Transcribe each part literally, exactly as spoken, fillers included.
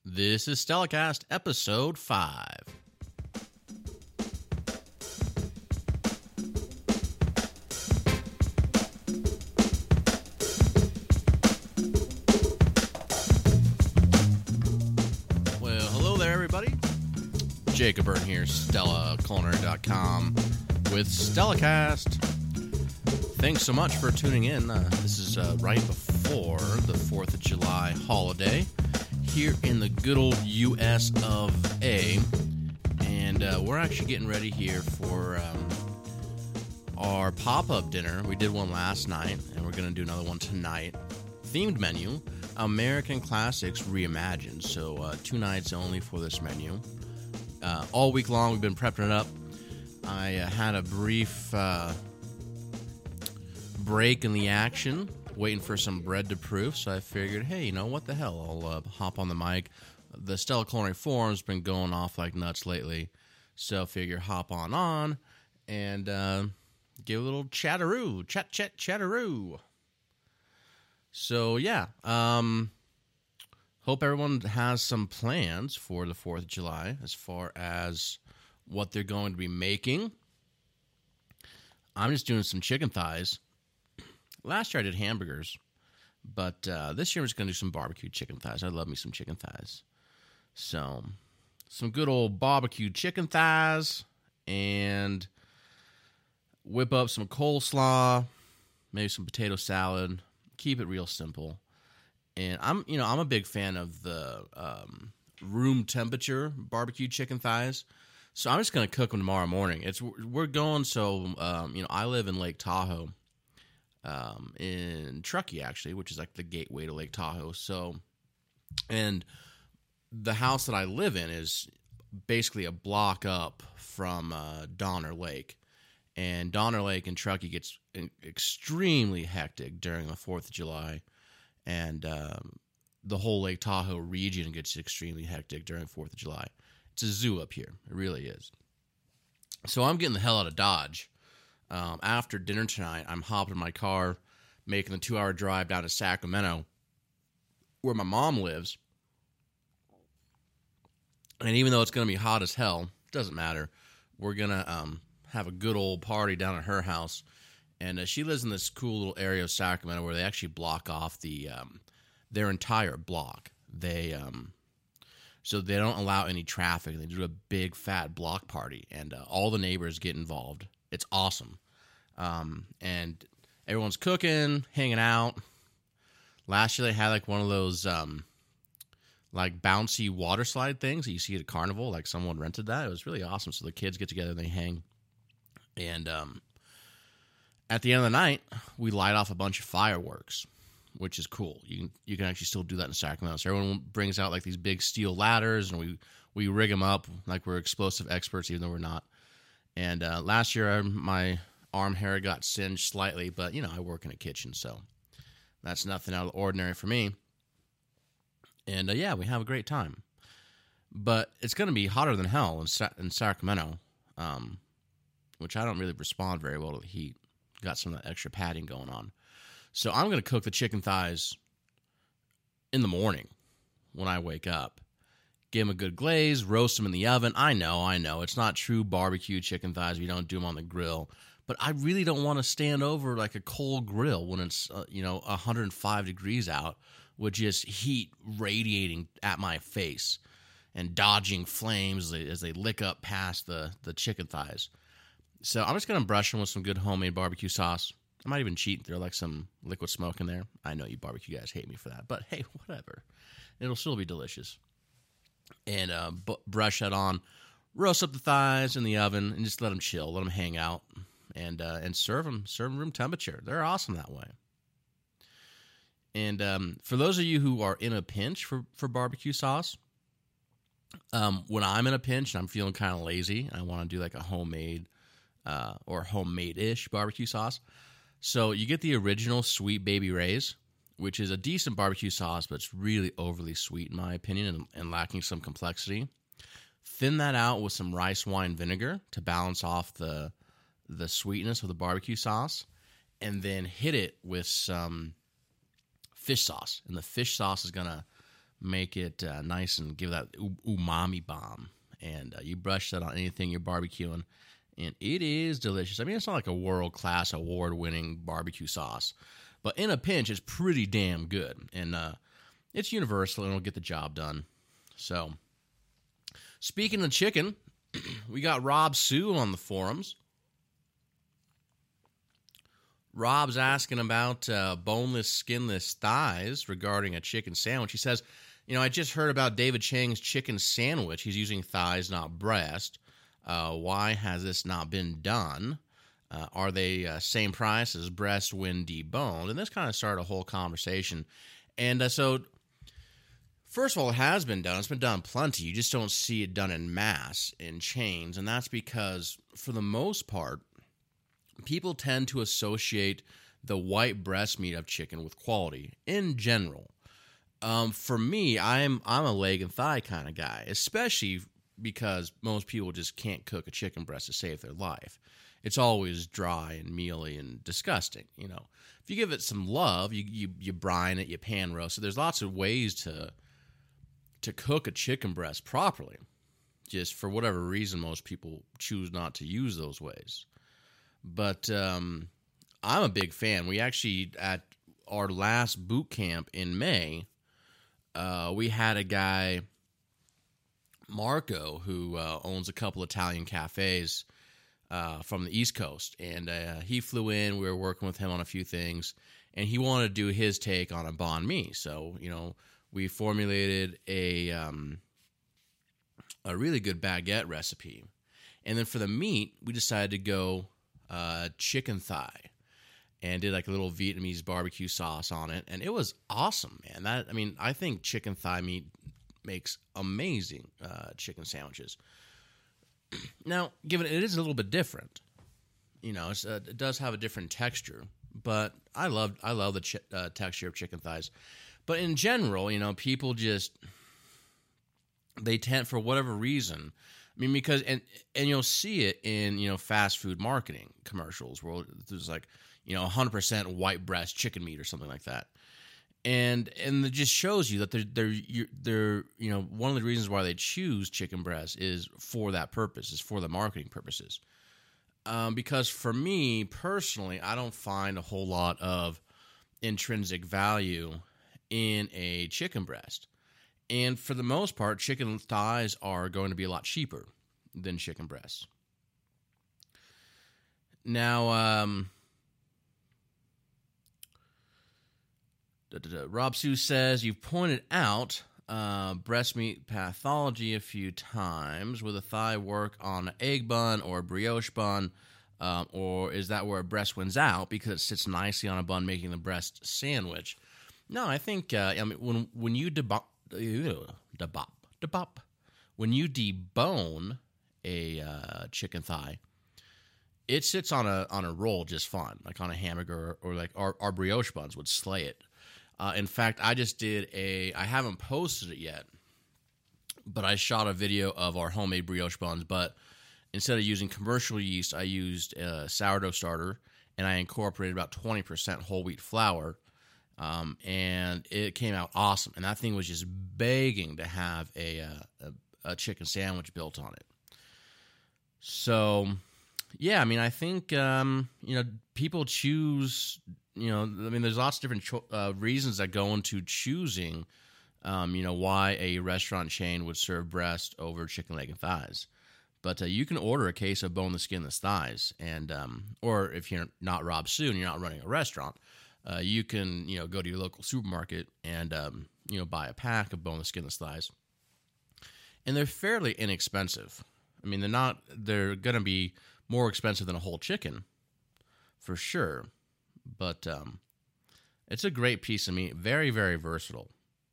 This is Stellacast Episode five. Well, hello there, everybody. Jacob Byrne here, Stella Culinary dot com with Stellacast. Thanks so much for tuning in. Uh, this is uh, right before the fourth of July holiday here in the good old U S of A, and uh, we're actually getting ready here for um, our pop-up dinner. We did one last night, and we're going to do another one tonight. Themed menu, American Classics Reimagined, so uh, two nights only for this menu. Uh, all week long, we've been prepping it up. I uh, had a brief uh, break in the action, waiting for some bread to proof, so I figured, hey, you know, what the hell, I'll uh, hop on the mic. The Stella Culinary Forum's been going off like nuts lately, so I figure hop on on and uh, give a little chatteroo, chat, chat, chatteroo. So, yeah, um, hope everyone has some plans for the fourth of July as far as what they're going to be making. I'm just doing some chicken thighs. Last year I did hamburgers, but uh, this year I'm just going to do some barbecue chicken thighs. I love me some chicken thighs. So, some good old barbecue chicken thighs, and whip up some coleslaw, maybe some potato salad. Keep it real simple. And I'm, you know, I'm a big fan of the um, room temperature barbecue chicken thighs. So I'm just going to cook them tomorrow morning. It's we're going. So, um, you know, I live in Lake Tahoe. Um, in Truckee, actually, which is like the gateway to Lake Tahoe. So, and the house that I live in is basically a block up from uh, Donner Lake. And Donner Lake in Truckee gets extremely hectic during the fourth of July. And um, the whole Lake Tahoe region gets extremely hectic during fourth of July. It's a zoo up here. It really is. So I'm getting the hell out of Dodge. Um, after dinner tonight, I'm hopping in my car, making the two-hour drive down to Sacramento, where my mom lives. And even though it's going to be hot as hell, it doesn't matter. We're going to um, have a good old party down at her house. And uh, she lives in this cool little area of Sacramento where they actually block off the um, their entire block. They um, so they don't allow any traffic. They do a big, fat block party, and uh, all the neighbors get involved. It's awesome. Um, and everyone's cooking, hanging out. Last year they had like one of those um, like bouncy water slide things that you see at a carnival. Like someone rented that. It was really awesome. So the kids get together and they hang. And um, at the end of the night, we light off a bunch of fireworks, which is cool. You can you can actually still do that in Sacramento. So everyone brings out like these big steel ladders, and we, we rig them up like we're explosive experts, even though we're not. And uh, last year, I, my arm hair got singed slightly, but, you know, I work in a kitchen, so that's nothing out of the ordinary for me. And, uh, yeah, we have a great time. But it's going to be hotter than hell in, Sa- in Sacramento, um, which I don't really respond very well to the heat. Got some of that extra padding going on. So I'm going to cook the chicken thighs in the morning when I wake up. Give them a good glaze, roast them in the oven. I know, I know. It's not true barbecue chicken thighs. We don't do them on the grill. But I really don't want to stand over like a coal grill when it's, uh, you know, one hundred five degrees out with just heat radiating at my face and dodging flames as they, as they lick up past the, the chicken thighs. So I'm just going to brush them with some good homemade barbecue sauce. I might even cheat. There's like some liquid smoke in there. I know you barbecue guys hate me for that. But hey, whatever. It'll still be delicious. And uh, b- brush that on, roast up the thighs in the oven, and just let them chill, let them hang out, and uh, and serve them, serve them room temperature. They're awesome that way. And um, for those of you who are in a pinch for, for barbecue sauce, um, when I'm in a pinch and I'm feeling kind of lazy, I want to do like a homemade uh, or homemade-ish barbecue sauce. So you get the original Sweet Baby Ray's, which is a decent barbecue sauce, but it's really overly sweet in my opinion and, and lacking some complexity. Thin that out with some rice wine vinegar to balance off the the sweetness of the barbecue sauce, and then hit it with some fish sauce. And the fish sauce is going to make it uh, nice and give that u- umami bomb. And uh, you brush that on anything you're barbecuing, and it is delicious. I mean, it's not like a world-class, award-winning barbecue sauce, but in a pinch, it's pretty damn good. And uh, it's universal, and it'll get the job done. So, speaking of chicken, we got Rob Sue on the forums. Rob's asking about uh, boneless, skinless thighs regarding a chicken sandwich. He says, you know, I just heard about David Chang's chicken sandwich. He's using thighs, not breast. Uh, why has this not been done? Uh, are they uh, same price as breast when deboned? And this kind of started a whole conversation. And uh, so, first of all, it has been done. It's been done plenty. You just don't see it done in mass, in chains. And that's because, for the most part, people tend to associate the white breast meat of chicken with quality in general. Um, for me, I'm I'm a leg and thigh kind of guy, especially because most people just can't cook a chicken breast to save their life. It's always dry and mealy and disgusting. You know, if you give it some love, you you you brine it, you pan roast it. There's lots of ways to to cook a chicken breast properly. Just for whatever reason, most people choose not to use those ways. But um, I'm a big fan. We actually, at our last boot camp in May, uh, we had a guy, Marco, who uh, owns a couple Italian cafes uh, from the East Coast. And uh, he flew in. We were working with him on a few things. And he wanted to do his take on a banh mi. So, you know, we formulated a um, a really good baguette recipe. And then for the meat, we decided to go uh, chicken thigh and did like a little Vietnamese barbecue sauce on it. And it was awesome, man. That I mean, I think chicken thigh meat makes amazing uh, chicken sandwiches. Now, given it is a little bit different, you know, it's, uh, it does have a different texture, but I love I love the chi- uh, texture of chicken thighs. But in general, you know, people just they tend, for whatever reason, I mean, because and and you'll see it in, you know, fast food marketing commercials where there's like, you know, one hundred percent white breast chicken meat or something like that. And and it just shows you that they're they're they're you know, one of the reasons why they choose chicken breast is for that purpose, is for the marketing purposes. Um, because for me personally, I don't find a whole lot of intrinsic value in a chicken breast, and for the most part, chicken thighs are going to be a lot cheaper than chicken breasts. Now, um. Da, da, da. Rob Sue says, you've pointed out uh, breast meat pathology a few times. Will the thigh work on an egg bun or a brioche bun? Um, or is that where a breast wins out because it sits nicely on a bun, making the breast sandwich? No, I think uh, I mean when when you debop, debop, debop, when you debone a uh, chicken thigh, it sits on a on a roll just fine, like on a hamburger, or, or like our, our brioche buns would slay it. Uh, in fact, I just did a, I haven't posted it yet, but I shot a video of our homemade brioche buns, but instead of using commercial yeast, I used a sourdough starter, and I incorporated about twenty percent whole wheat flour, um, and it came out awesome. And that thing was just begging to have a, a, a chicken sandwich built on it. So, yeah, I mean, I think, um, you know, people choose... You know, I mean, there's lots of different cho- uh, reasons that go into choosing, um, you know, why a restaurant chain would serve breast over chicken leg and thighs. But uh, you can order a case of boneless, skinless thighs, and um, or if you're not Rob Sue and you're not running a restaurant, uh, you can, you know, go to your local supermarket and um, you know, buy a pack of boneless, skinless thighs, and they're fairly inexpensive. I mean, they're not. They're going to be more expensive than a whole chicken, for sure. But um, it's a great piece of meat. Very, very versatile.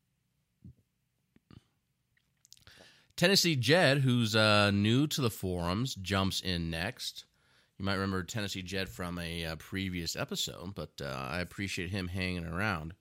Tennessee Jed, who's uh, new to the forums, jumps in next. You might remember Tennessee Jed from a uh, previous episode, but uh, I appreciate him hanging around.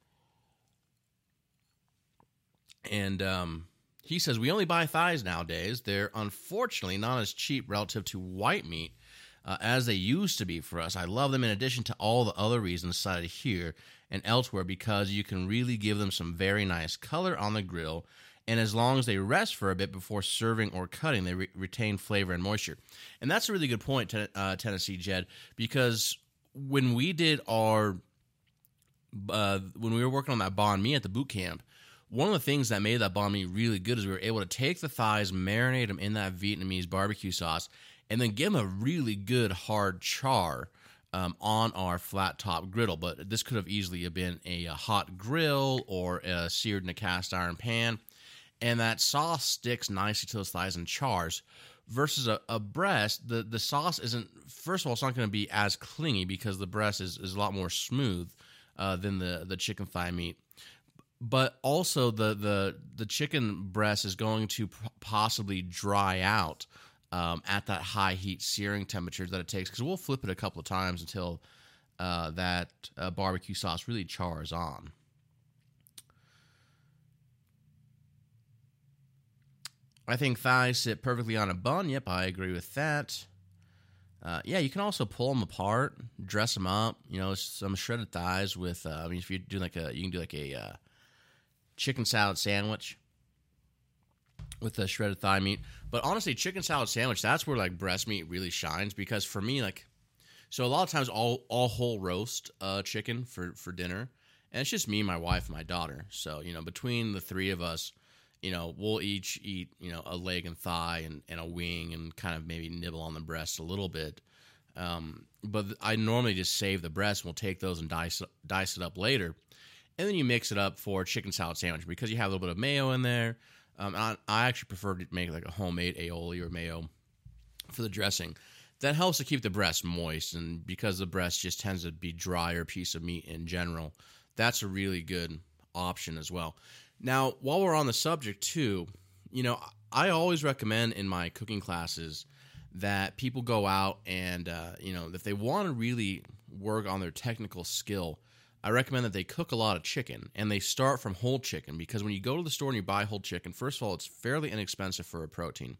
And um, he says, we only buy thighs nowadays. They're unfortunately not as cheap relative to white meat. uh, as they used to be for us. I love them in addition to all the other reasons cited here and elsewhere, because you can really give them some very nice color on the grill, and as long as they rest for a bit before serving or cutting, they re- retain flavor and moisture. And that's a really good point, ten- uh, Tennessee Jed, because when we did our, uh, when we were working on that banh mi at the boot camp, one of the things that made that banh mi really good is we were able to take the thighs, marinate them in that Vietnamese barbecue sauce, and then give them a really good hard char um, on our flat top griddle. But this could have easily have been a, a hot grill or uh, seared in a cast iron pan. And that sauce sticks nicely to those thighs and chars. Versus a, a breast, the, the sauce isn't, first of all, it's not going to be as clingy because the breast is, is a lot more smooth uh, than the, the chicken thigh meat. But also the, the, the chicken breast is going to p- possibly dry out um, at that high heat searing temperature that it takes, because we'll flip it a couple of times until uh, that uh, barbecue sauce really chars on. I think thighs sit perfectly on a bun. Yep, I agree with that. Uh, yeah, you can also pull them apart, dress them up. You know, some shredded thighs with. Uh, I mean, if you do like a, you can do like a uh, chicken salad sandwich with the shredded thigh meat. But honestly, chicken salad sandwich, that's where like breast meat really shines, because for me, like, so a lot of times I'll I'll whole roast uh, chicken for for dinner, and it's just me, my wife, and my daughter. So you know, between the three of us, you know, we'll each eat, you know, a leg and thigh and, and a wing and kind of maybe nibble on the breast a little bit. Um, but I normally just save the breast, and we'll take those and dice, dice it up later. And then you mix it up for chicken salad sandwich because you have a little bit of mayo in there. Um, I, I actually prefer to make like a homemade aioli or mayo for the dressing. That helps to keep the breast moist, and because the breast just tends to be drier piece of meat in general, that's a really good option as well. Now, while we're on the subject, too, you know, I always recommend in my cooking classes that people go out and, uh, you know, if they want to really work on their technical skill, I recommend that they cook a lot of chicken, and they start from whole chicken, because when you go to the store and you buy whole chicken, first of all, it's fairly inexpensive for a protein.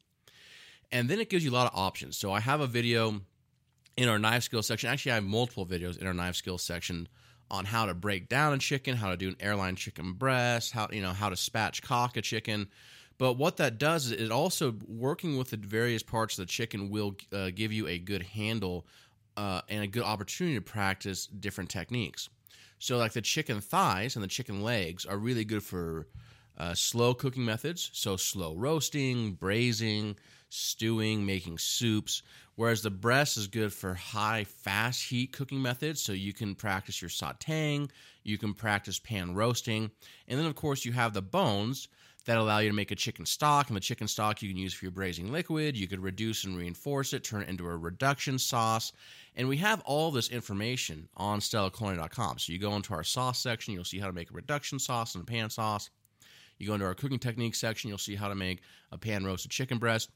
And then it gives you a lot of options. So I have a video in our knife skills section. Actually, I have multiple videos in our knife skills section on how to break down a chicken, how to do an airline chicken breast, how you know how to spatchcock a chicken. But what that does is it also, working with the various parts of the chicken, will uh, give you a good handle uh, and a good opportunity to practice different techniques. So like the chicken thighs and the chicken legs are really good for uh, slow cooking methods, so slow roasting, braising, stewing, making soups, whereas the breast is good for high, fast heat cooking methods, so you can practice your sautéing, you can practice pan roasting, and then, of course, you have the bones that allow you to make a chicken stock, and the chicken stock you can use for your braising liquid. You could reduce and reinforce it, turn it into a reduction sauce, and we have all this information on Stella Culinary dot com. So you go into our sauce section, you'll see how to make a reduction sauce and a pan sauce. You go into our cooking techniques section, you'll see how to make a pan roasted chicken breast.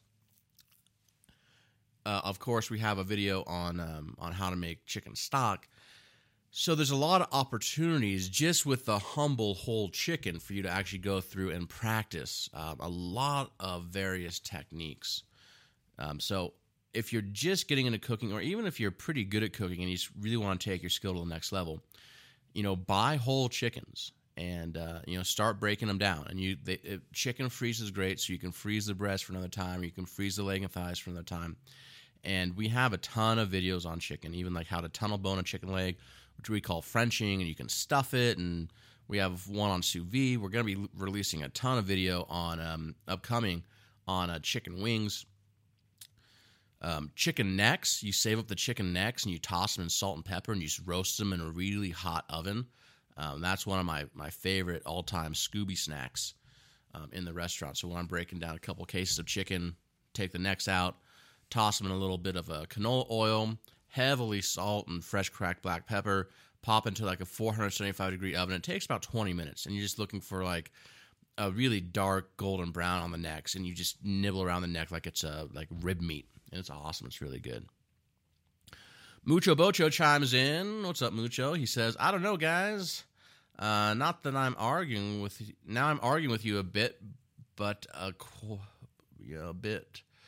Uh, of course, we have a video on um, on how to make chicken stock. So there's a lot of opportunities just with the humble whole chicken for you to actually go through and practice um, a lot of various techniques. Um, so if you're just getting into cooking, or even if you're pretty good at cooking and you just really want to take your skill to the next level, you know, buy whole chickens and uh, you know, start breaking them down. And you, they, it, chicken freeze is great, so you can freeze the breast for another time. You can freeze the leg and thighs for another time. And we have a ton of videos on chicken, even like how to tunnel bone a chicken leg, which we call Frenching, and you can stuff it. And we have one on sous vide. We're going to be releasing a ton of video on um, upcoming on uh, chicken wings. Um, chicken necks, you save up the chicken necks and you toss them in salt and pepper and you just roast them in a really hot oven. Um, that's one of my, my favorite all-time Scooby snacks um, in the restaurant. So when I'm breaking down a couple cases of chicken, take the necks out, toss them in a little bit of a canola oil, heavily salt and fresh cracked black pepper, pop into like a four hundred seventy-five degree oven. It takes about twenty minutes, and you're just looking for like a really dark golden brown on the necks, and you just nibble around the neck like it's a like rib meat, and it's awesome. It's really good. Mucho Bocho chimes in. What's up, Mucho? He says, I don't know, guys. Uh, not that I'm arguing with you. Now I'm arguing with you a bit, but a, yeah, a bit.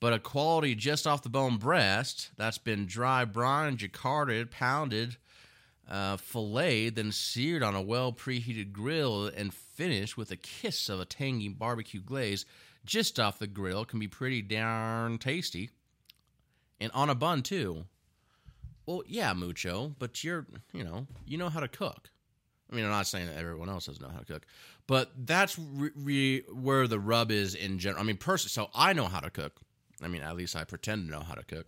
But a quality just off the bone breast that's been dry brined, jacquarded, pounded, uh, filleted, then seared on a well preheated grill and finished with a kiss of a tangy barbecue glaze just off the grill can be pretty darn tasty. And on a bun, too. Well, yeah, Mucho, but you're, you know, you know how to cook. I mean, I'm not saying that everyone else doesn't know how to cook, but that's re- re- where the rub is in general. I mean, personally, so I know how to cook. I mean, at least I pretend to know how to cook.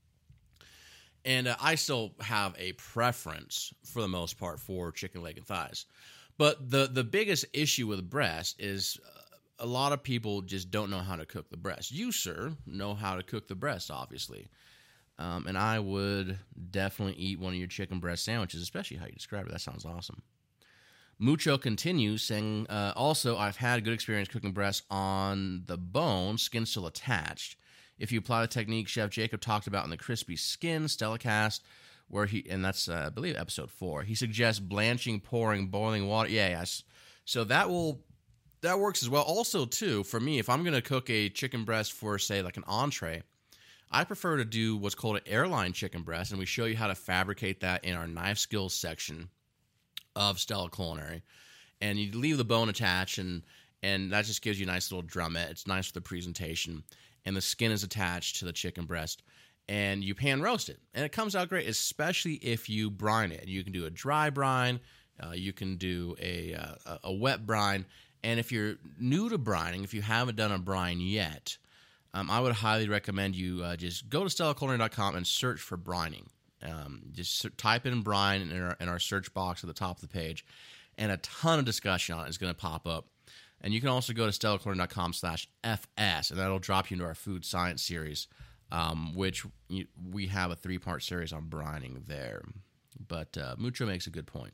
And uh, I still have a preference, for the most part, for chicken leg and thighs. But the, the biggest issue with breast is uh, a lot of people just don't know how to cook the breast. You, sir, know how to cook the breast, obviously. Um, and I would definitely eat one of your chicken breast sandwiches, especially how you describe it. That sounds awesome. Mucho continues, saying, uh, also, I've had a good experience cooking breast on the bone, skin still attached. If you apply the technique Chef Jacob talked about in the crispy skin Stellacast, where he, and that's, uh, I believe, episode four, he suggests blanching, pouring, boiling water. Yeah, yes. So that will, that works as well. Also, too, for me, if I'm going to cook a chicken breast for, say, like an entree, I prefer to do what's called an airline chicken breast, and we show you how to fabricate that in our knife skills section of Stella Culinary. And you leave the bone attached, and and that just gives you a nice little drumette. It's nice for the presentation. And the skin is attached to the chicken breast, and you pan roast it. And it comes out great, especially if you brine it. You can do a dry brine. Uh, you can do a, uh, a wet brine. And if you're new to brining, if you haven't done a brine yet, Um, I would highly recommend you uh, just go to stella culinary dot com and search for brining. Um, just type in brine in our, in our search box at the top of the page, and a ton of discussion on it is going to pop up. And you can also go to stella culinary dot com slash F S, and that'll drop you into our food science series, um, which you, we have a three-part series on brining there. But uh, Mucho makes a good point.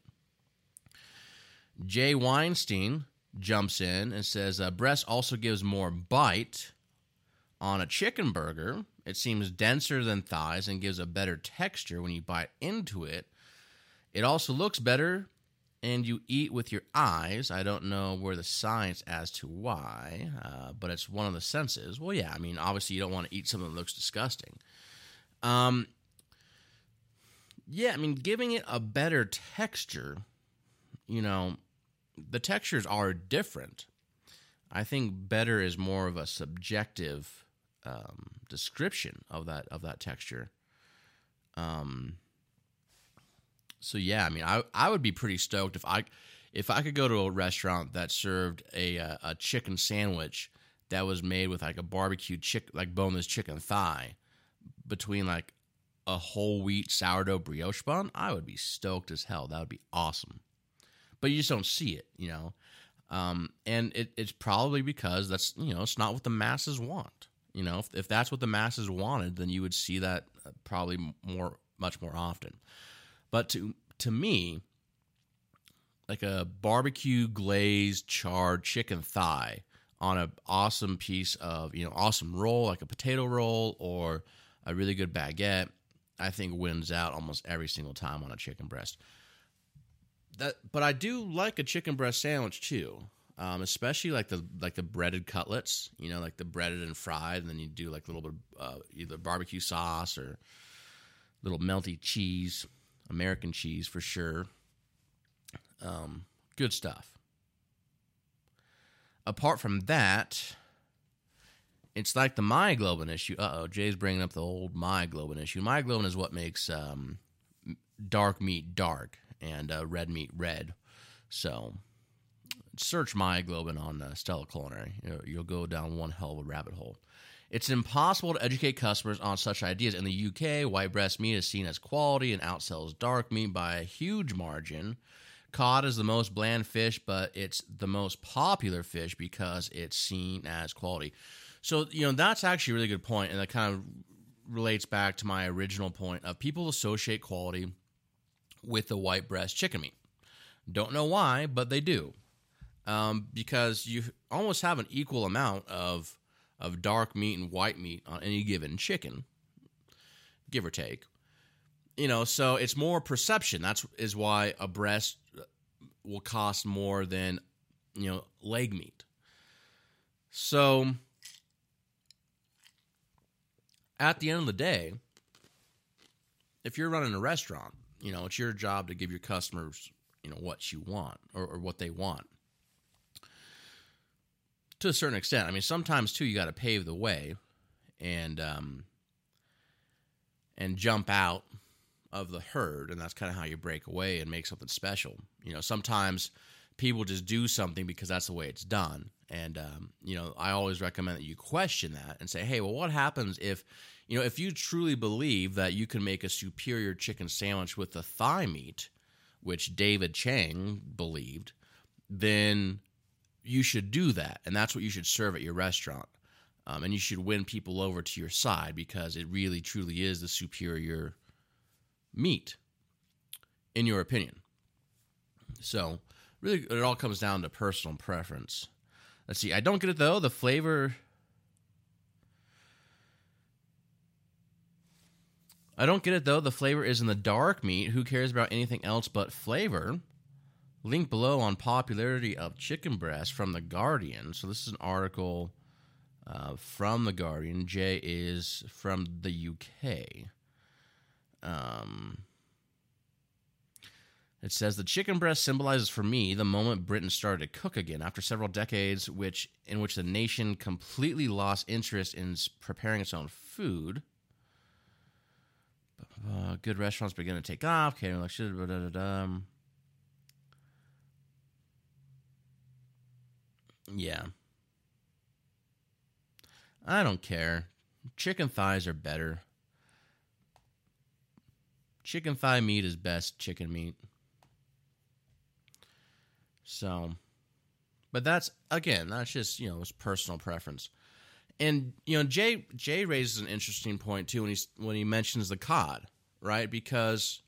Jay Weinstein jumps in and says, uh, breast also gives more bite. On a chicken burger, it seems denser than thighs and gives a better texture when you bite into it. It also looks better, and you eat with your eyes. I don't know where the science as to why, uh, but it's one of the senses. Well, yeah, I mean, obviously you don't want to eat something that looks disgusting. Um, yeah, I mean, giving it a better texture, you know, the textures are different. I think better is more of a subjective um, description of that of that texture. Um. So yeah, I mean, I I would be pretty stoked if I if I could go to a restaurant that served a a, a chicken sandwich that was made with like a barbecue chick like boneless chicken thigh between like a whole wheat sourdough brioche bun. I would be stoked as hell. That would be awesome. But you just don't see it, you know. Um, and it, it's probably because that's, you know, it's not what the masses want. You know, if, if that's what the masses wanted, then you would see that probably more, much more often. But to to me, like a barbecue glazed charred chicken thigh on an awesome piece of, you know, awesome roll, like a potato roll or a really good baguette, I think wins out almost every single time on a chicken breast. That, but I do like a chicken breast sandwich too, um, especially like the like the breaded cutlets. You know, like the breaded and fried, and then you do like a little bit of uh, either barbecue sauce or little melty cheese, American cheese for sure. Um, good stuff. Apart from that, it's like the myoglobin issue. Uh-oh, Jay's bringing up the old myoglobin issue. Myoglobin is what makes um, dark meat dark and uh, red meat red. So search myoglobin on uh, Stella Culinary. You'll, you'll go down one hell of a rabbit hole. It's impossible to educate customers on such ideas. In the U K, white breast meat is seen as quality and outsells dark meat by a huge margin. Cod is the most bland fish, but it's the most popular fish because it's seen as quality. So, you know, that's actually a really good point, and that kind of relates back to my original point of people associate quality with the white breast chicken meat. Don't know why, but they do. Um, because you almost have an equal amount of of dark meat and white meat on any given chicken, give or take. You know, so it's more perception. That's is why a breast will cost more than, you know, leg meat. So at the end of the day, if you're running a restaurant, you know, it's your job to give your customers, you know, what you want or, or what they want. To a certain extent. I mean, sometimes, too, you got to pave the way and um, and jump out of the herd, and that's kind of how you break away and make something special. You know, sometimes people just do something because that's the way it's done. And, um, you know, I always recommend that you question that and say, hey, well, what happens if, you know, if you truly believe that you can make a superior chicken sandwich with the thigh meat, which David Chang believed, then you should do that. And that's what you should serve at your restaurant. Um, and you should win people over to your side because it really, truly is the superior meat, in your opinion. So, really, it all comes down to personal preference. Let's see. I don't get it, though. The flavor... I don't get it, though. The flavor is in the dark meat. Who cares about anything else but flavor? Link below on popularity of chicken breast from The Guardian. So this is an article uh, from The Guardian. Jay is from the U K. Um, it says, the chicken breast symbolizes for me the moment Britain started to cook again after several decades which in which the nation completely lost interest in preparing its own food. Uh, good restaurants begin to take off. Okay, like shit. Da, da, da. Yeah. I don't care. Chicken thighs are better. Chicken thigh meat is best chicken meat. So, but that's, again, that's just, you know, it's personal preference. And, you know, Jay Jay raises an interesting point, too, when, he's, when he mentions the cod, right? Because,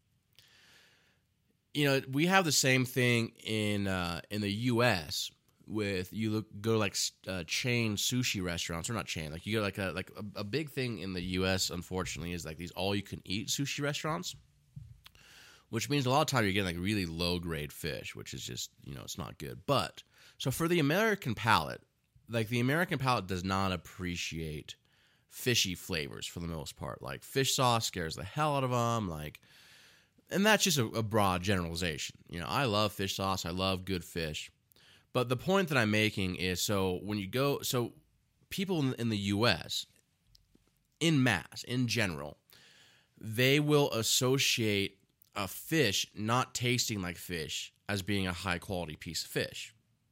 you know, we have the same thing in uh, in the U S with, you look go to, like, uh, chain sushi restaurants, or not chain, like, you go, like, a, like a, a big thing in the U S, unfortunately, is, like, these all-you-can-eat sushi restaurants, which means a lot of time you're getting, like, really low-grade fish, which is just, you know, it's not good. But, so for the American palate, like, the American palate does not appreciate fishy flavors for the most part. Like, fish sauce scares the hell out of them. Like, and that's just a, a broad generalization. You know, I love fish sauce. I love good fish. But the point that I'm making is, so when you go, so people in, in the U S, in mass, in general, they will associate a fish not tasting like fish as being a high-quality piece of fish.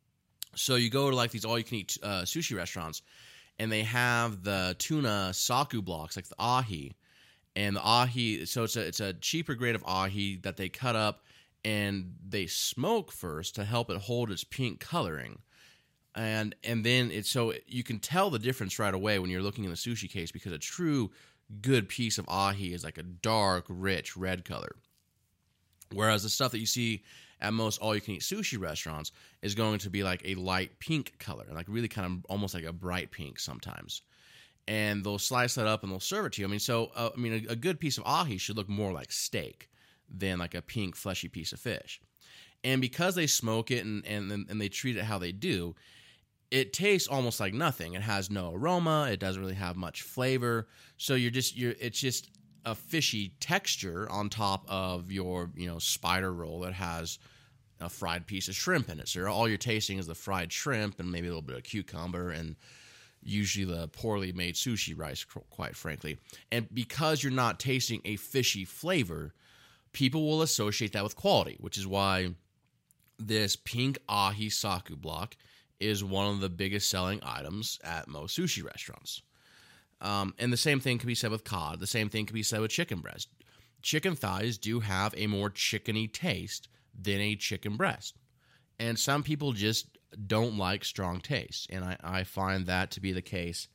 So you go to, like, these all-you-can-eat uh, sushi restaurants, and they have the tuna saku blocks, like the ahi, and the ahi. So it's a it's a cheaper grade of ahi that they cut up and they smoke first to help it hold its pink coloring, and and then it's so you can tell the difference right away when you're looking in the sushi case, because a true good piece of ahi is like a dark, rich red color, whereas the stuff that you see at most all-you-can-eat sushi restaurants is going to be like a light pink color, like really kind of almost like a bright pink sometimes. And they'll slice that up and they'll serve it to you. I mean, so, uh, I mean, a, a good piece of ahi should look more like steak than like a pink, fleshy piece of fish. And because they smoke it and, and, and they treat it how they do, it tastes almost like nothing. It has no aroma. It doesn't really have much flavor. So you're just, you're, it's just a fishy texture on top of your, you know, spider roll that has a fried piece of shrimp in it. So all you're tasting is the fried shrimp and maybe a little bit of cucumber and usually the poorly made sushi rice, quite frankly. And because you're not tasting a fishy flavor, people will associate that with quality, which is why this pink ahi saku block is one of the biggest selling items at most sushi restaurants. Um, and the same thing can be said with cod. The same thing can be said with chicken breast. Chicken thighs do have a more chickeny taste than a chicken breast. And some people just don't like strong taste. And I, I find that to be the case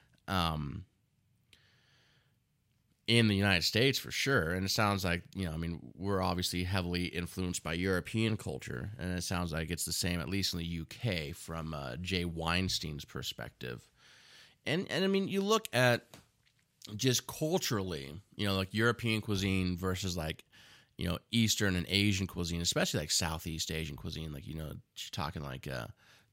um, in the United States for sure. And it sounds like, you know, I mean, we're obviously heavily influenced by European culture. And it sounds like it's the same, at least in the U K, from uh, Jay Weinstein's perspective. And, and I mean, you look at just culturally, you know, like European cuisine versus like, you know, Eastern and Asian cuisine, especially like Southeast Asian cuisine, like, you know, you're talking like uh,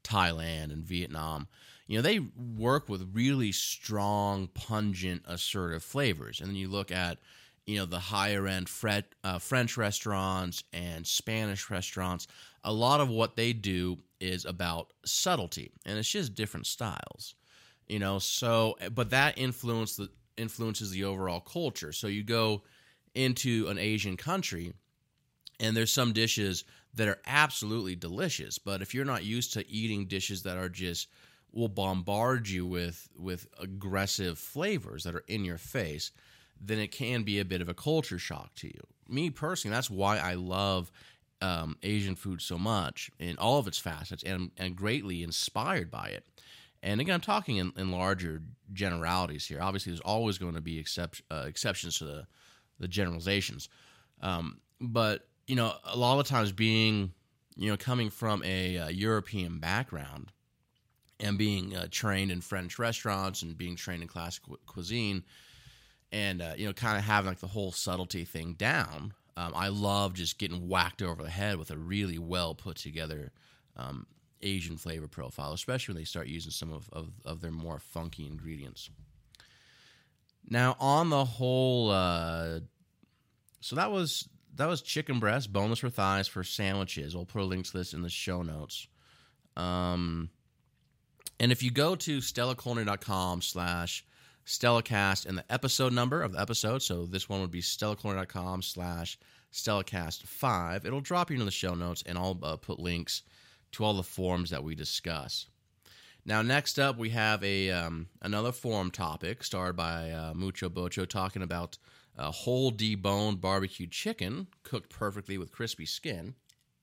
Thailand and Vietnam, you know, they work with really strong, pungent, assertive flavors. And then you look at, you know, the higher end Fre- uh, French restaurants and Spanish restaurants. A lot of what they do is about subtlety, and it's just different styles, you know. So, but that influence the influences the overall culture. So you go into an Asian country, and there's some dishes that are absolutely delicious, but if you're not used to eating dishes that are just will bombard you with with aggressive flavors that are in your face, then it can be a bit of a culture shock to you. Me personally, that's why I love um, Asian food so much in all of its facets, and and greatly inspired by it. And again, I'm talking in, in larger generalities here. Obviously, there's always going to be excep- uh, exceptions to the the generalizations, um, but you know, a lot of times being, you know, coming from a uh, European background and being uh, trained in French restaurants and being trained in classic cu- cuisine, and uh, you know, kind of having like the whole subtlety thing down. Um, I love just getting whacked over the head with a really well put together um, Asian flavor profile, especially when they start using some of, of, of their more funky ingredients. Now, on the whole, uh, so that was that was chicken breast, boneless for thighs for sandwiches. We'll put a link to this in the show notes. Um, and if you go to stellaculinary.com slash StellaCast and the episode number of the episode, so this one would be stellaculinary.com slash StellaCast5, it'll drop you into the show notes, and I'll uh, put links to all the forums that we discuss. Now, next up, we have a um, another forum topic started by uh, Mucho Bocho talking about uh, whole deboned barbecue chicken cooked perfectly with crispy skin.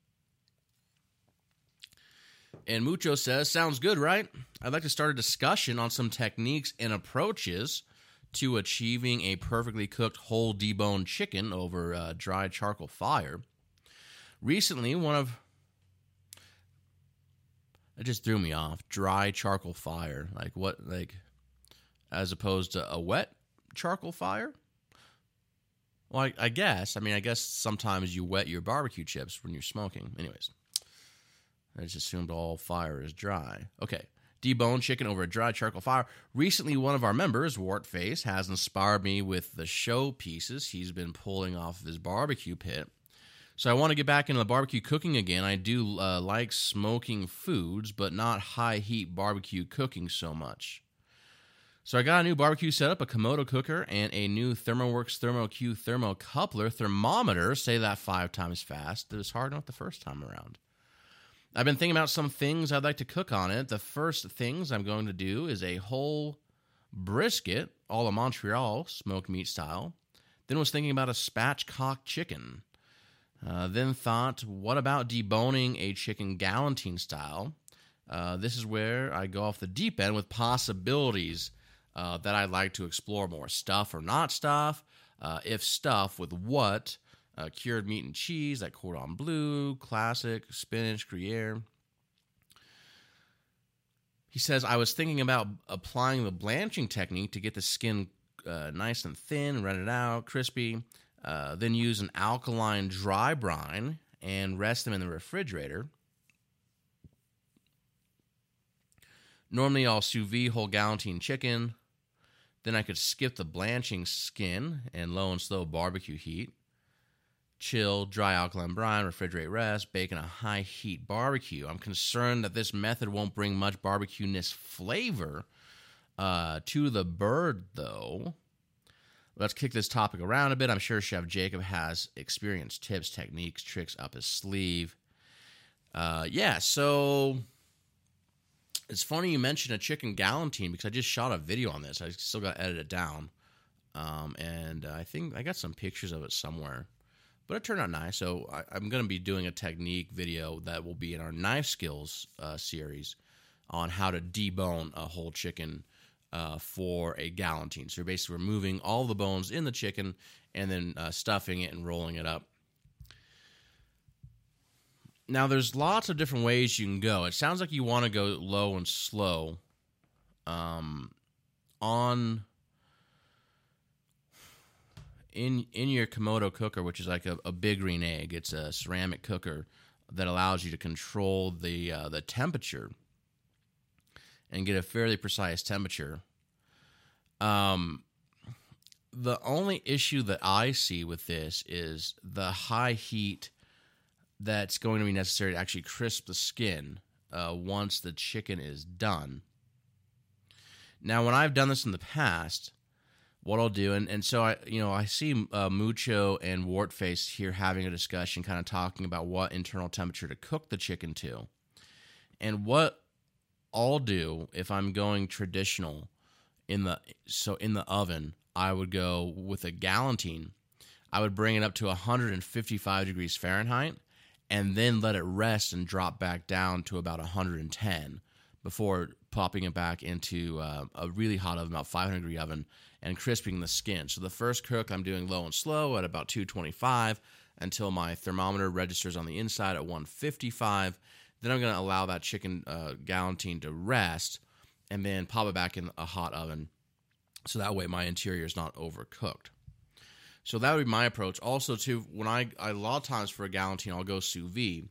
And Mucho says, sounds good, right? I'd like to start a discussion on some techniques and approaches to achieving a perfectly cooked whole deboned chicken over uh, dry charcoal fire. Recently, one of... It just threw me off. Dry charcoal fire. Like what, like, as opposed to a wet charcoal fire? Well, I, I guess. I mean, I guess sometimes you wet your barbecue chips when you're smoking. Anyways. I just assumed all fire is dry. Okay. Deboned chicken over a dry charcoal fire. Recently, one of our members, Wartface, has inspired me with the show pieces he's been pulling off of his barbecue pit. So I want to get back into the barbecue cooking again. I do uh, like smoking foods, but not high-heat barbecue cooking so much. So I got a new barbecue setup, a Komodo cooker, and a new ThermoWorks ThermoQ thermocoupler thermometer. Say that five times fast. It was hard enough the first time around. I've been thinking about some things I'd like to cook on it. The first things I'm going to do is a whole brisket, all of Montreal, smoked meat style. Then was thinking about a spatchcock chicken. Uh, then thought, what about deboning a chicken galantine style? Uh, this is where I go off the deep end with possibilities uh, that I'd like to explore more. Stuff or not stuff? Uh, if stuff, with what? Uh, cured meat and cheese, like cordon bleu, classic, spinach, Gruyere. He says, I was thinking about applying the blanching technique to get the skin uh, nice and thin, run it out, crispy. Uh, then use an alkaline dry brine and rest them in the refrigerator. Normally, I'll sous vide whole galantine chicken. Then I could skip the blanching skin and low and slow barbecue heat. Chill, dry alkaline brine, refrigerate rest, bake in a high-heat barbecue. I'm concerned that this method won't bring much barbecue-ness flavor uh, to the bird, though. Let's kick this topic around a bit. I'm sure Chef Jacob has experience, tips, techniques, tricks up his sleeve. Uh, yeah, so it's funny you mentioned a chicken galantine because I just shot a video on this. I still got to edit it down. Um, and I think I got some pictures of it somewhere. But it turned out nice, so I, I'm going to be doing a technique video that will be in our Knife Skills uh, series on how to debone a whole chicken uh, for a galantine. So you're basically removing all the bones in the chicken and then uh, stuffing it and rolling it up. Now, there's lots of different ways you can go. It sounds like you want to go low and slow um, on... In in your Komodo cooker, which is like a, a big green egg. It's a ceramic cooker that allows you to control the uh, the temperature and get a fairly precise temperature. Um, the only issue that I see with this is the high heat that's going to be necessary to actually crisp the skin uh, once the chicken is done. Now, when I've done this in the past, what I'll do, and, and so I, you know, I see uh, Mucho and Wartface here having a discussion, kind of talking about what internal temperature to cook the chicken to. And what I'll do if I'm going traditional in the so in the oven, I would go with a Galantine. I would bring it up to one hundred fifty-five degrees Fahrenheit, and then let it rest and drop back down to about one hundred ten before popping it back into uh, a really hot oven, about five hundred degree oven, and crisping the skin. So the first cook I'm doing low and slow at about two twenty-five until my thermometer registers on the inside at one fifty-five. Then I'm going to allow that chicken uh, Galantine to rest and then pop it back in a hot oven. So that way my interior is not overcooked. So that would be my approach. Also, too, when I, I a lot of times for a Galantine, I'll go sous vide.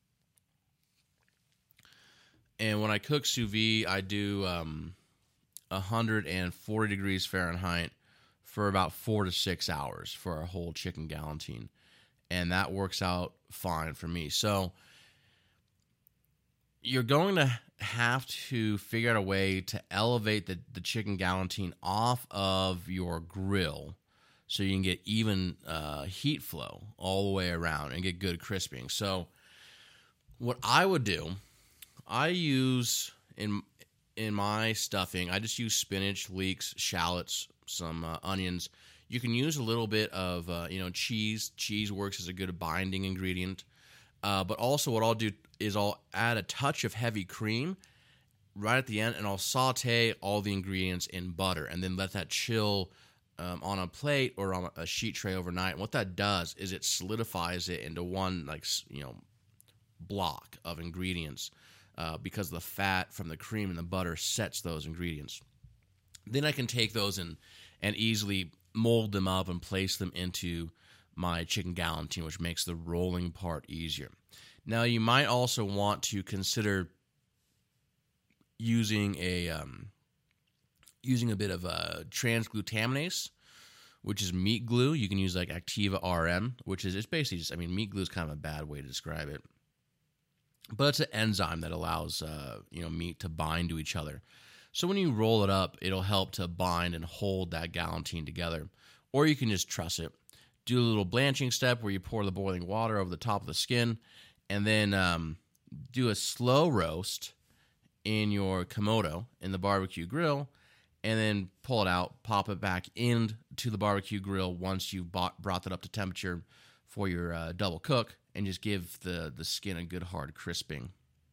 And when I cook sous vide, I do um, one hundred forty degrees Fahrenheit for about four to six hours for a whole chicken Galantine. And that works out fine for me. So you're going to have to figure out a way to elevate the, the chicken Galantine off of your grill so you can get even uh, heat flow all the way around and get good crisping. So what I would do, I use in in my stuffing, I just use spinach, leeks, shallots, some uh, onions. You can use a little bit of uh, you know cheese. Cheese works as a good binding ingredient. Uh, but also what I'll do is I'll add a touch of heavy cream right at the end, and I'll saute all the ingredients in butter and then let that chill um, on a plate or on a sheet tray overnight. And what that does is it solidifies it into one like you know block of ingredients uh, because the fat from the cream and the butter sets those ingredients. Then I can take those and and easily mold them up and place them into my chicken Galantine, which makes the rolling part easier. Now, you might also want to consider using a um, using a bit of a transglutaminase, which is meat glue. You can use like Activa R M, which is it's basically just, I mean, meat glue is kind of a bad way to describe it, but it's an enzyme that allows uh, you know meat to bind to each other. So when you roll it up, it'll help to bind and hold that Galantine together. Or you can just truss it. Do a little blanching step where you pour the boiling water over the top of the skin, and then um, do a slow roast in your Komodo in the barbecue grill, and then pull it out, pop it back into the barbecue grill once you've bought, brought that up to temperature for your uh, double cook, and just give the, the skin a good hard crisping.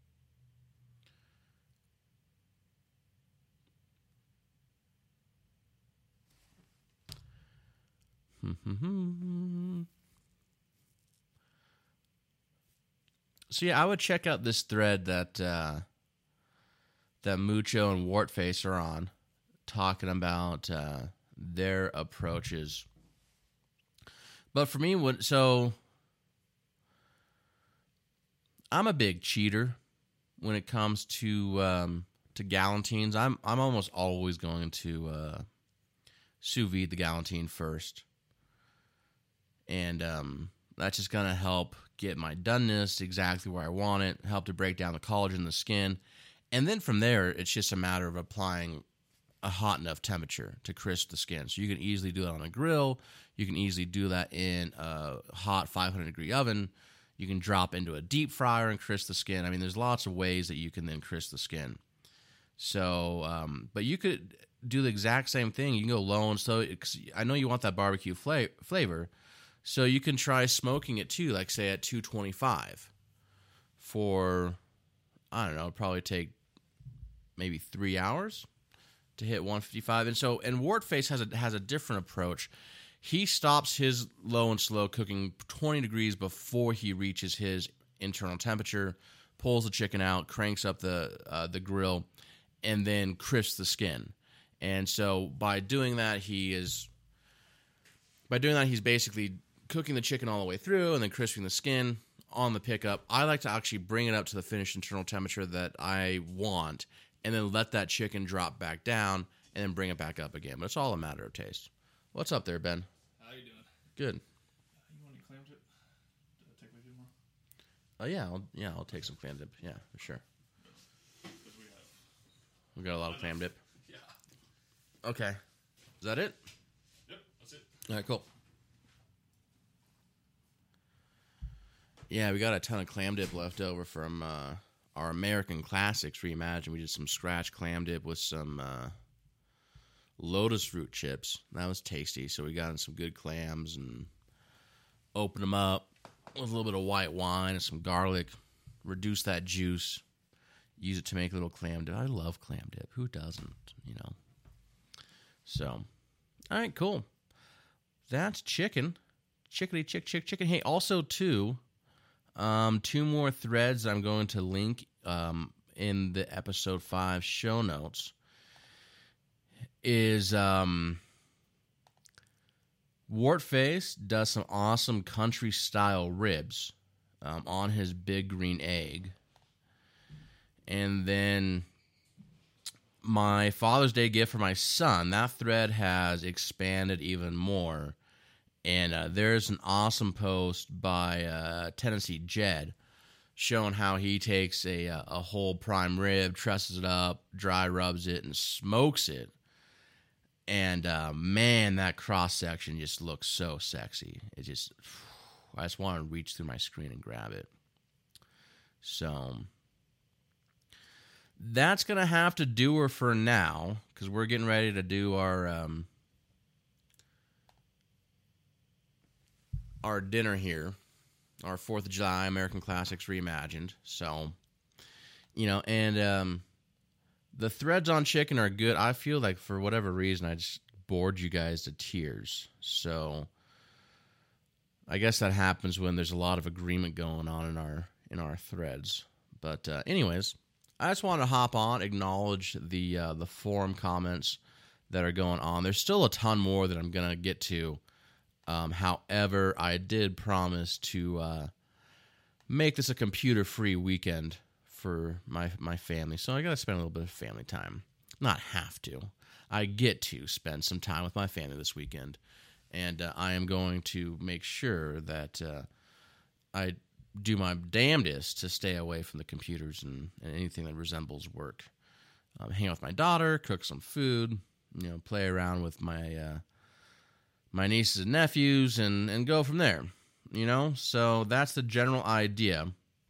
So yeah, I would check out this thread that uh, that Mucho and Wartface are on, talking about uh, their approaches. But for me, what so I'm a big cheater when it comes to um, to Galantines. I'm I'm almost always going to uh, sous vide the Galantine first. And um, that's just going to help get my doneness exactly where I want it, help to break down the collagen in the skin. And then from there, it's just a matter of applying a hot enough temperature to crisp the skin. So you can easily do that on a grill. You can easily do that in a hot five hundred degree oven. You can drop into a deep fryer and crisp the skin. I mean, there's lots of ways that you can then crisp the skin. So, um, but you could do the exact same thing. You can go low and slow. I know you want that barbecue fla- flavor. So you can try smoking it too, like say at two twenty-five for, I don't know, probably take maybe three hours to hit one fifty-five. And so, and Wartface has a, has a different approach. He stops his low and slow cooking twenty degrees before he reaches his internal temperature, pulls the chicken out, cranks up the uh, the grill, and then crisps the skin. And so by doing that, he is, by doing that, he's basically cooking the chicken all the way through and then crisping the skin on the pickup. I like to actually bring it up to the finished internal temperature that I want and then let that chicken drop back down, and then bring it back up again. But it's all a matter of taste. What's up there, Ben? How you doing? Good. You want any clam dip? Did I take a few more? Oh yeah, I'll, yeah, I'll take some clam dip. Yeah, for sure. Because we have. We got a lot of clam dip. Yeah. Okay. Is that it? Yep, that's it. All right, cool. Yeah, we got a ton of clam dip left over from uh, our American Classics Reimagined. We did some scratch clam dip with some uh, lotus root chips. That was tasty. So we got in some good clams and opened them up with a little bit of white wine and some garlic. Reduce that juice. Use it to make little clam dip. I love clam dip. Who doesn't, you know? So, all right, cool. That's chicken. Chickadee, chick, chick, chicken. Hey, also, too, um, two more threads I'm going to link um, in the episode five show notes is um, Wartface does some awesome country-style ribs um, on his Big Green Egg. And then my Father's Day gift for my son, that thread has expanded even more. And uh, there's an awesome post by uh, Tennessee Jed showing how he takes a, a whole prime rib, tresses it up, dry rubs it, and smokes it. And, uh, man, that cross-section just looks so sexy. It just, I just want to reach through my screen and grab it. So that's going to have to do her for now, because we're getting ready to do our um, our dinner here, our fourth of July American Classics Reimagined. So, you know, and um, the threads on chicken are good. I feel like for whatever reason, I just bored you guys to tears. So I guess that happens when there's a lot of agreement going on in our in our threads. But uh, anyways, I just want to hop on, acknowledge the uh, the forum comments that are going on. There's still a ton more that I'm going to get to. Um, however, I did promise to uh, make this a computer-free weekend for my my family. So I got to spend a little bit of family time. Not have to. I get to spend some time with my family this weekend. And uh, I am going to make sure that uh, I do my damnedest to stay away from the computers and, and anything that resembles work. Um, hang out with my daughter, cook some food, you know, play around with my uh, my nieces and nephews, and, and go from there. You know, so that's the general idea.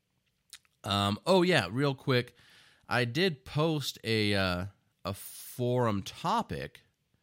Um, oh yeah, real quick, I did post a uh, a forum topic,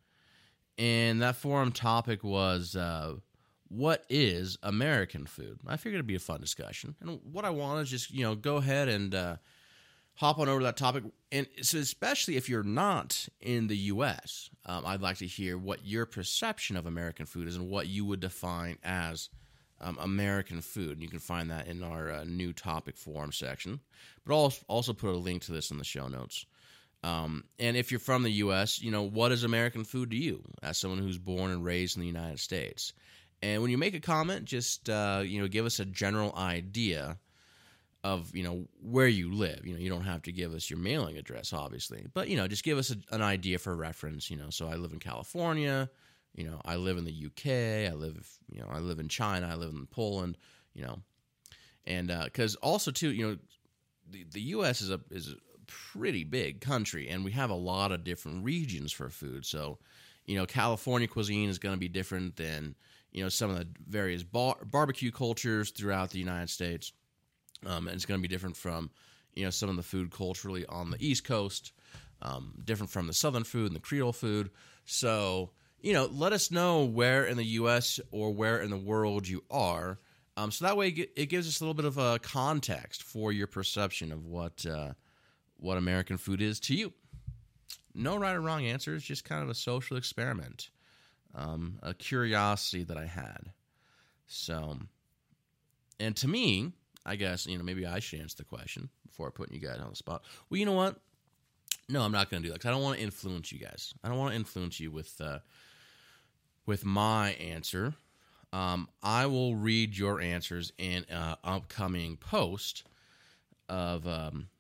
and that forum topic was uh, what is American food? I figured it'd be a fun discussion, and what I want is just you know go ahead and uh, hop on over to that topic, and so especially if you're not in the U S, um, I'd like to hear what your perception of American food is and what you would define as Um, American food. And you can find that in our uh, new topic forum section. But I'll also put a link to this in the show notes. Um, and if you're from the U S, you know, what is American food to you as someone who's born and raised in the United States? And when you make a comment, just, uh, you know, give us a general idea of, you know, where you live. You know, you don't have to give us your mailing address, obviously. But, you know, just give us a, an idea for reference. You know, so I live in California. You know, I live in the U K, I live, you know, I live in China, I live in Poland, you know, and because uh, also too, you know, the, the U S is a is a pretty big country, and we have a lot of different regions for food. So, you know, California cuisine is going to be different than you know some of the various bar- barbecue cultures throughout the United States, um, and it's going to be different from you know some of the food culturally on the East Coast, um, different from the Southern food and the Creole food. So you know, let us know where in the U S or where in the world you are, um, so that way it gives us a little bit of a context for your perception of what uh, what American food is to you. No right or wrong answers, just kind of a social experiment, um, a curiosity that I had. So, and to me, I guess, you know, maybe I should answer the question before putting you guys on the spot. Well, you know what? No, I'm not going to do that because I don't want to influence you guys. I don't want to influence you with uh, with my answer. Um, I will read your answers in an upcoming post of um,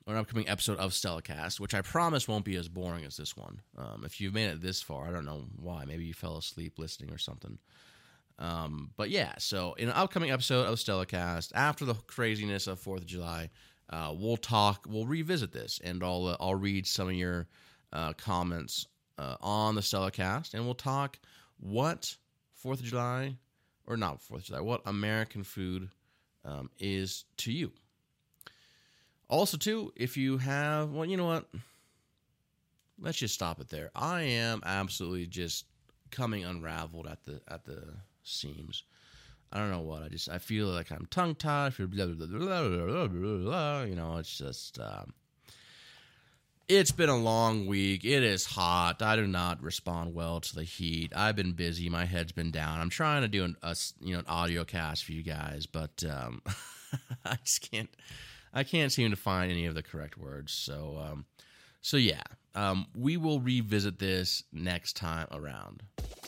or an upcoming episode of StellaCast, which I promise won't be as boring as this one. Um, if you've made it this far, I don't know why. Maybe you fell asleep listening or something. Um, but yeah, so in an upcoming episode of StellaCast, after the craziness of fourth of July, uh, we'll talk, we'll revisit this, and I'll uh, I'll read some of your uh, comments uh, on the StellaCast, and we'll talk what fourth of July, or not fourth of July, what American food um, is to you. Also, too, if you have, well, you know what? Let's just stop it there. I am absolutely just coming unraveled at the at the seams. I don't know what. I just I feel like I'm tongue tied. I feel blah, blah, blah, blah, blah, blah, blah. You know, it's just um, it's been a long week. It is hot. I do not respond well to the heat. I've been busy. My head's been down. I'm trying to do an a, you know an audio cast for you guys, but um, I just can't. I can't seem to find any of the correct words. So um, so yeah, um, we will revisit this next time around.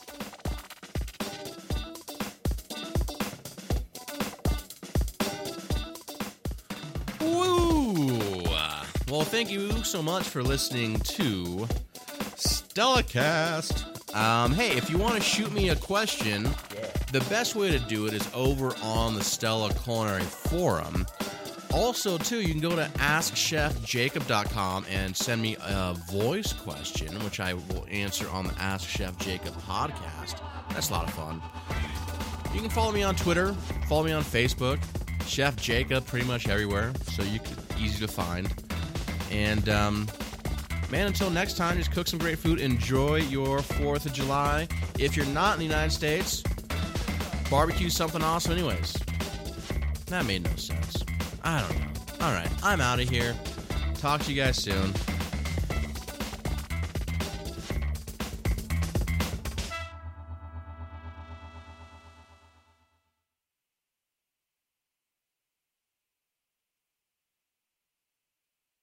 Well, thank you so much for listening to StellaCast. Um, hey, if you want to shoot me a question, the best way to do it is over on the Stella Culinary Forum. Also, too, you can go to ask chef jacob dot com and send me a voice question, which I will answer on the Ask Chef Jacob podcast. That's a lot of fun. You can follow me on Twitter, follow me on Facebook, Chef Jacob, pretty much everywhere, so you can easy to find. And, um, man, until next time, just cook some great food. Enjoy your fourth of July. If you're not in the United States, barbecue something awesome anyways. That made no sense. I don't know. All right, I'm out of here. Talk to you guys soon.